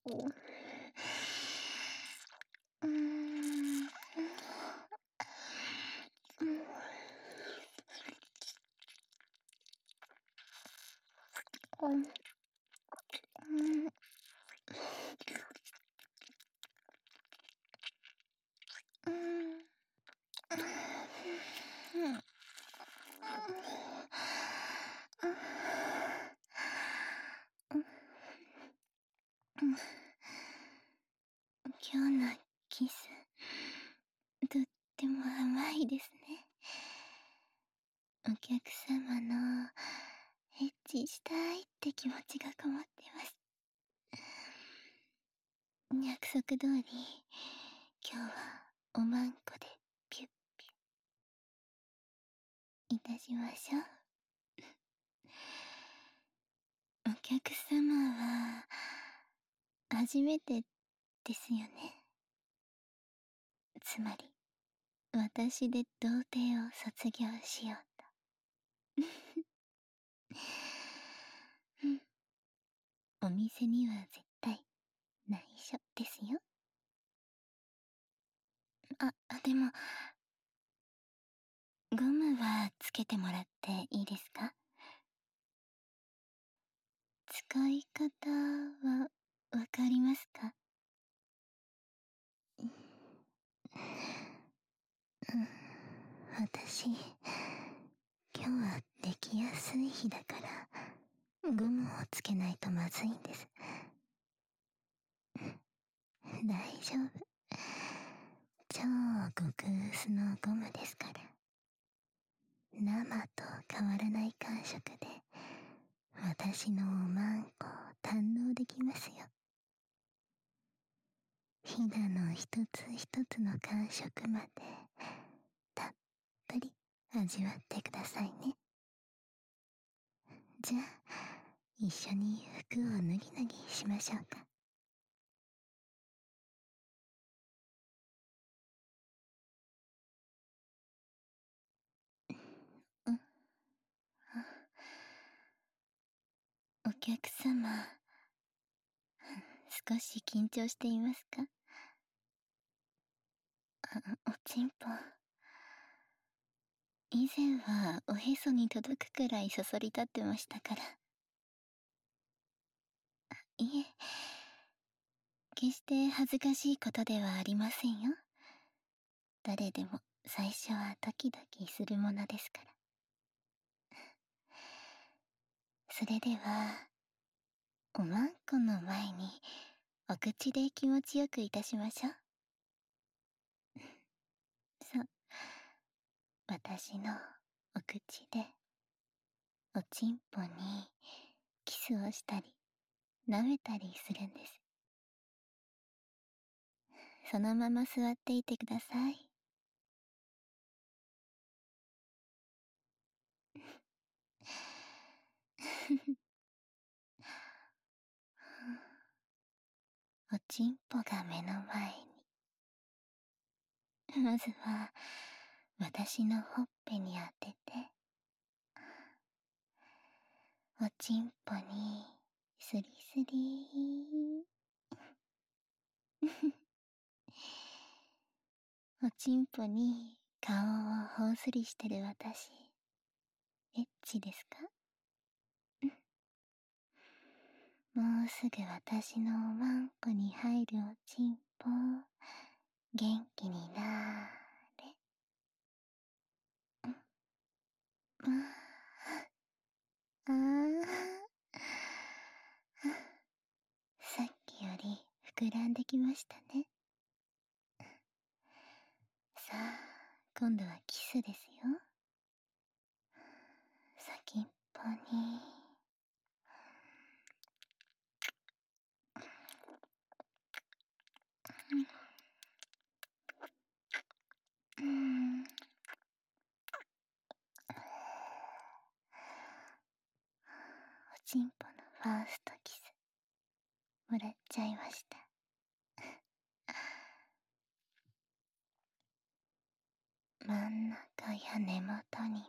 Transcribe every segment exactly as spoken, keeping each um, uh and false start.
うーん。うん。うん。うん。今日のキス、とっても甘いですね。お客様のエッチしたいって気持ちがこもってます。約束通り、今日はおまんこでピュッピュッいたしましょう。お客様は初めてですよね。つまり私で童貞を卒業しようと。うん。お店には絶対内緒ですよ。あ、でもゴムはつけてもらっていいですか？使い方はわかりますか？うん、私、今日はできやすい日だから、ゴムをつけないとまずいんです。大丈夫。超極薄のゴムですから。生と変わらない感触で、私のおまんこを堪能できますよ。ひだの一つ一つの感触まで、たっぷり味わってくださいね。じゃあ、一緒に服を脱ぎ脱ぎしましょうか。うん。お客様、少し緊張していますか？あ、おちんぽ。以前はおへそに届くくらいそそり立ってましたから。いえ、決して恥ずかしいことではありませんよ。誰でも最初はドキドキするものですから。それでは、おまんこの前にお口で気持ちよくいたしましょう。そう。私のお口でおちんぽにキスをしたり舐めたりするんです。そのまま座っていてください。おちんぽが目の前に。まずは私のほっぺに当てて、おちんぽにスリスリおちんぽに顔をほおずりしてる私、エッチですか？もうすぐ私のおまんこに入るおちんぽ、元気になーれ。あああ、さっきより膨らんできましたね。さあ、今度はキスですよ。先っぽに。うん。おちんぽのファーストキス、もらっちゃいました。真ん中や根元にも。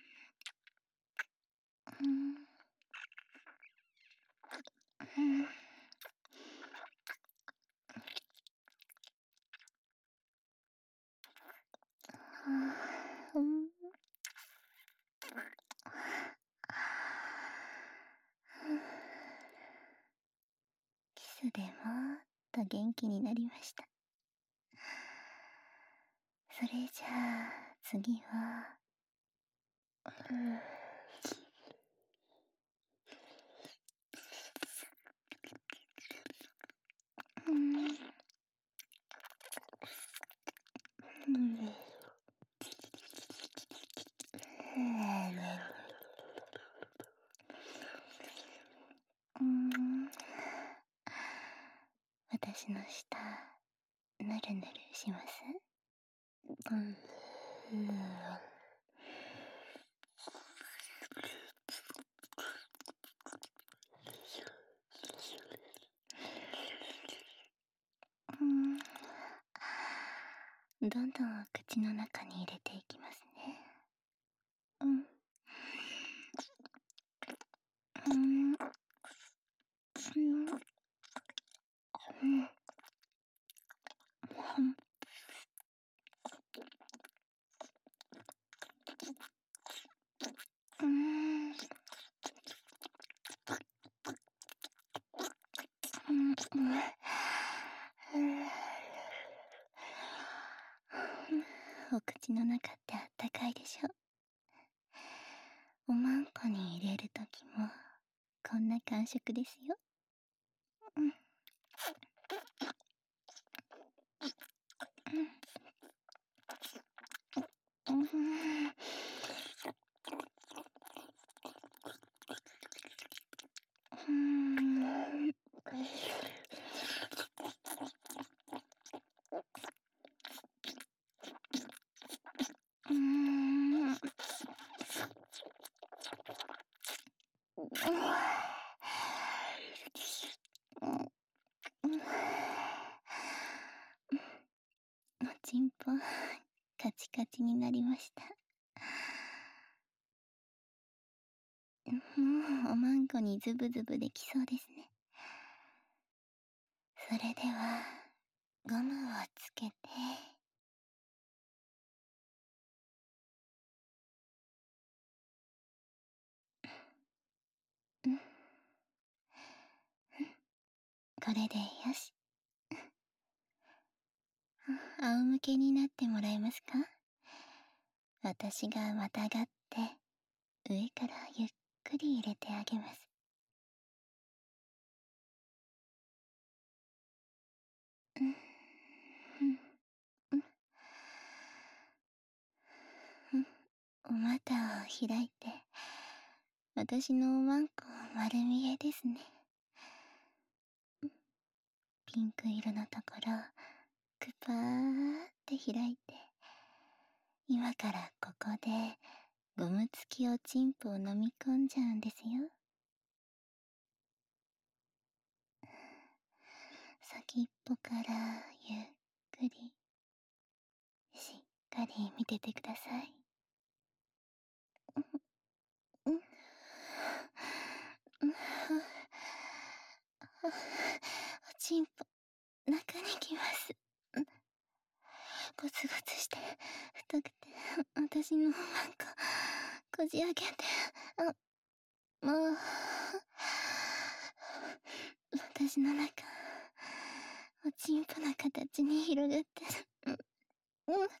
うん。うん。 うん、キスでもっと元気になりました。それじゃあ次は、うん、うん、うん、うん、私の舌ぬるぬるします？うん、うん、どんどん口の中に入れていきますね。うん、うん、うん、うん、うん、うん、うん、お口の中ってあったかいでしょ。おまんこに入れるときもこんな感触ですよ。うん、うん、うん、うん、うん、おちんぽカチカチになりました。もうおまんこにズブズブできそうですね。それではゴムをつけて、うん、これでよし。仰向けになってもらえますか？私がまたがって上からゆっくり入れてあげます。うん、うん、うん、うん、お股を開いて、私のおまんこ丸見えですね。ピンク色のところくぱーって開いて、今からここでゴム付きおちんぽを飲み込んじゃうんですよ。先っぽからゆっくり、しっかり見ててください。うん、うん、おちんぽ中にきます。ゴツゴツして太くて、私のおまんここじ開けて、あ、もう私の中おちんぽの形に広がってる。うん、うん、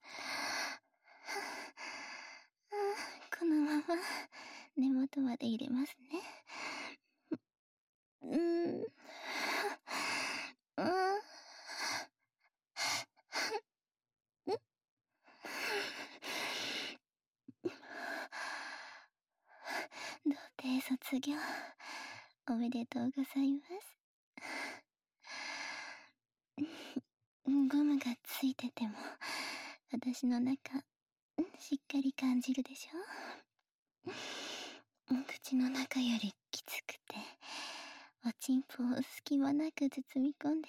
このまま根元まで入れますね。うん、うん、童貞卒業おめでとうございます。ゴムがついてても私の中しっかり感じるでしょ。口の中よりきつくておちんぽを隙間なく包み込んで、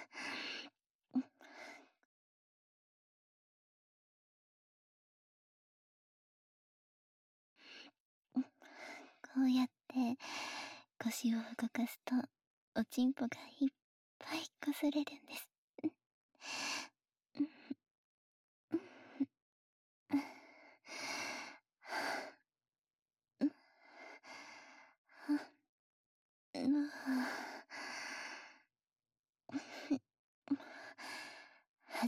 こうやって腰を動かすとおちんぽがいっぱい擦れるんです。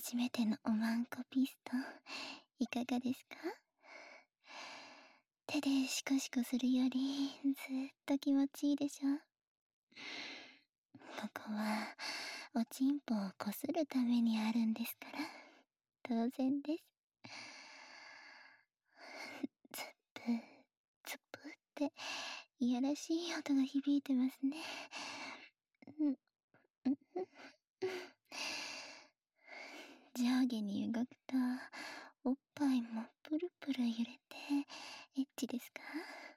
初めてのおまんこピストン、いかがですか？手でシコシコするよりずっと気持ちいいでしょ。ここはおちんぽをこするためにあるんですから、当然です。つっぷつっぷっていやらしい音が響いてますね。うんうんうん上下に動くとおっぱいもプルプル揺れてエッチですか？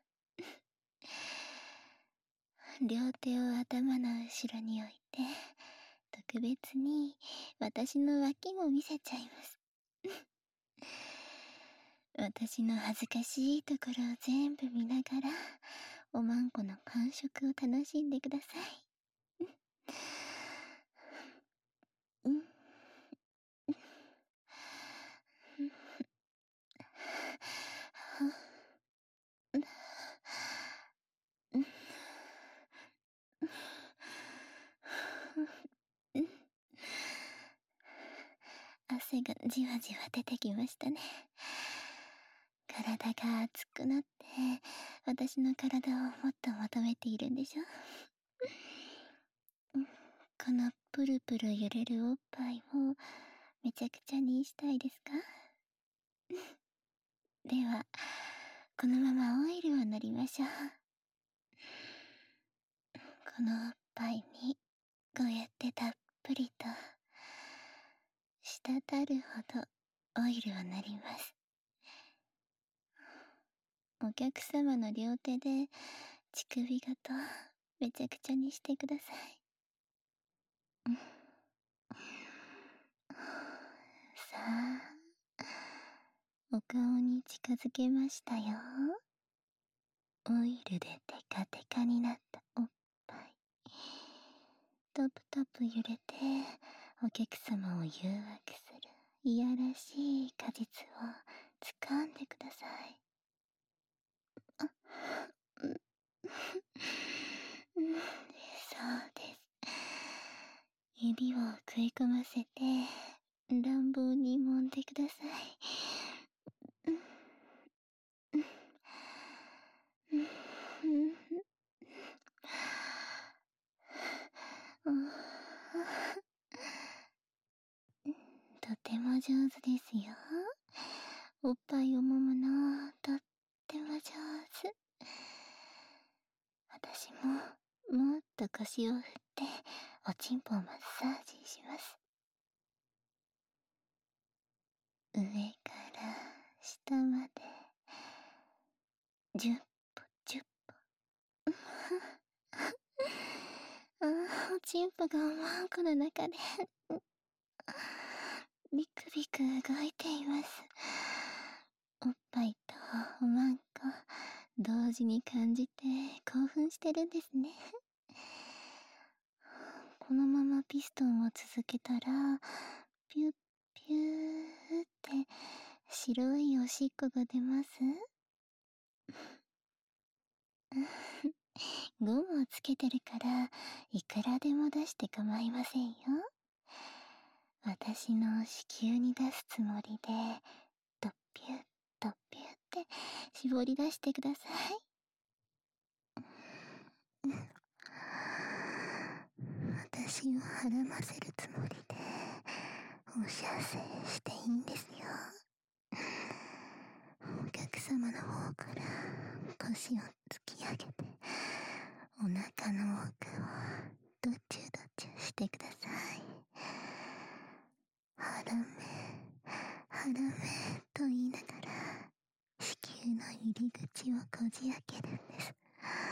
両手を頭の後ろに置いて特別に私の脇も見せちゃいます。私の恥ずかしいところを全部見ながらおまんこの感触を楽しんでください。うん。汗がじわじわ出てきましたね。体が熱くなって私の体をもっと求めているんでしょ。このプルプル揺れるおっぱいをめちゃくちゃにしたいですか？ではこのままオイルを塗りましょう。このおっぱいにこうやってたっぷりと滴るほどオイルを塗ります。お客様の両手で乳首ごとめちゃくちゃにしてください。さあ、お顔に近づけましたよ。オイルでテカテカになったおっぱい。トプトプ揺れてお客様を誘惑するいやらしい果実を掴んでください。あ、うん、うん、そうです。指を食い込ませて乱暴に揉んでください。うんうんうんうんとても上手ですよ。おっぱいを揉むのとっても上手。私ももっと腰を振っておちんぽをマッサージします。上から下までじゅっぽじゅっぽああ、おちんぽがおまんこの中でビクビク動いています。おっぱいとおまんこ同時に感じて興奮してるんですね。このままピストンを続けたらピュッピューって白いおしっこが出ます。ゴムをつけてるからいくらでも出して構いませんよ。私の子宮に出すつもりでドッピュッドッピュッって絞り出してください。私をはらませるつもりでお射精していいんですよ。お客様の方から腰を突き上げてお腹の奥をドチュドチュしてください。はらめはらめと言いながら子宮の入り口をこじ開けるんです。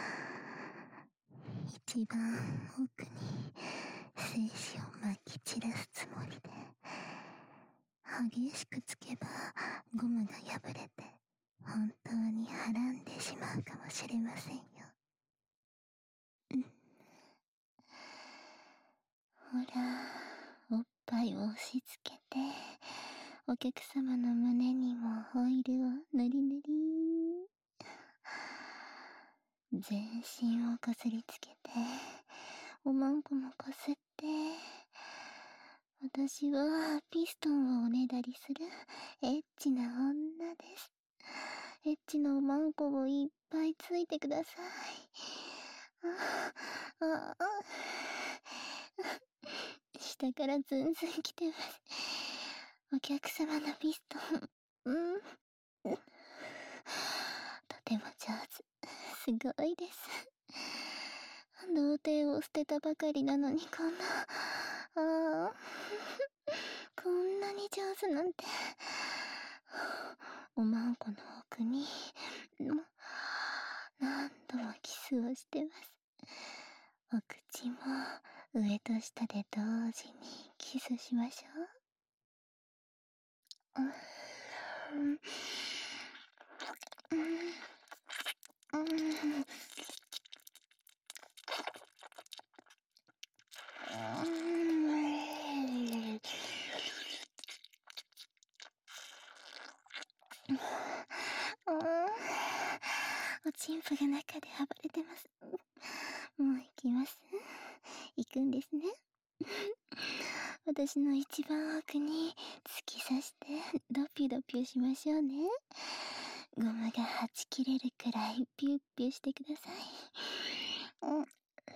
一番奥に精子をまき散らすつもりで激しくつけばゴムが破れて本当にはらんでしまうかもしれませんよ。うん、ほら、おっぱいを押し付けてお客様の胸にもオイルを塗り塗り。全身をこすりつけておまんこもこすって私はピストンをおねだりするエッチな女です。エッチのおまんこをいっぱいついてください。ああ、あ下からズンズン来てます。お客様のピストン、うん。とても上手。すごいです。童貞を捨てたばかりなのにこんな、ああ、こんなに上手なんて。おまんこの奥に、何度もキスをしてます。お口も上と下で同時にキスしましょう。うん、うん、うん、おちんぽが中で暴れてます。もう行きます。行くんですね。私の一番奥に突き刺してドピュドピュしましょうね。ゴムがはち切れるくらいピュッピュしてください。うん。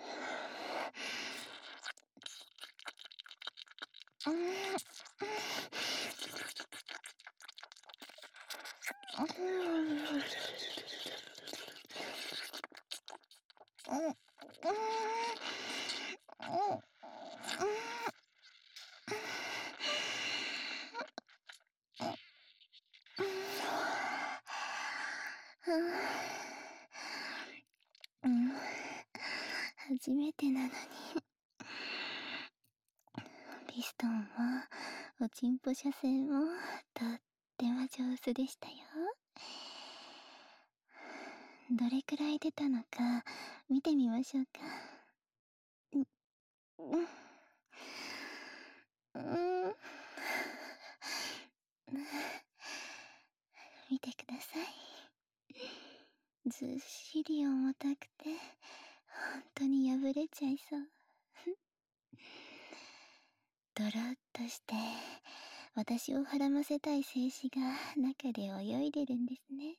うん、初めてなのに。ピストンもおちんぽ射精もとっても上手でしたよ。どれくらい出たのか見てみましょうか。うん、うん、うん、見てください。ずっしり重たくて本当に破れちゃいそう。ドロッとして私を孕ませたい精子が中で泳いでるんですね。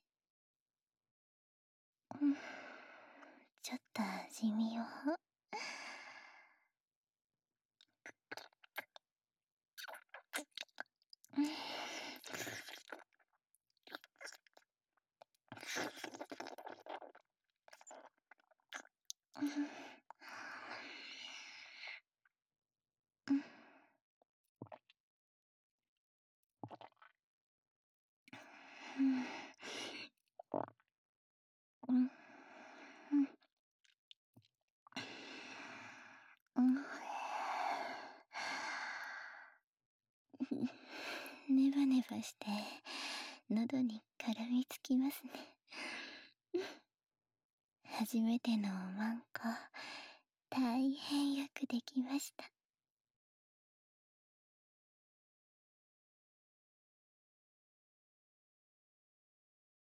うん、ちょっと味見を。うん、うん、うん、うん、うん、ネバネバして喉に絡みつきますね。初めてのおまんこ大変よくできました。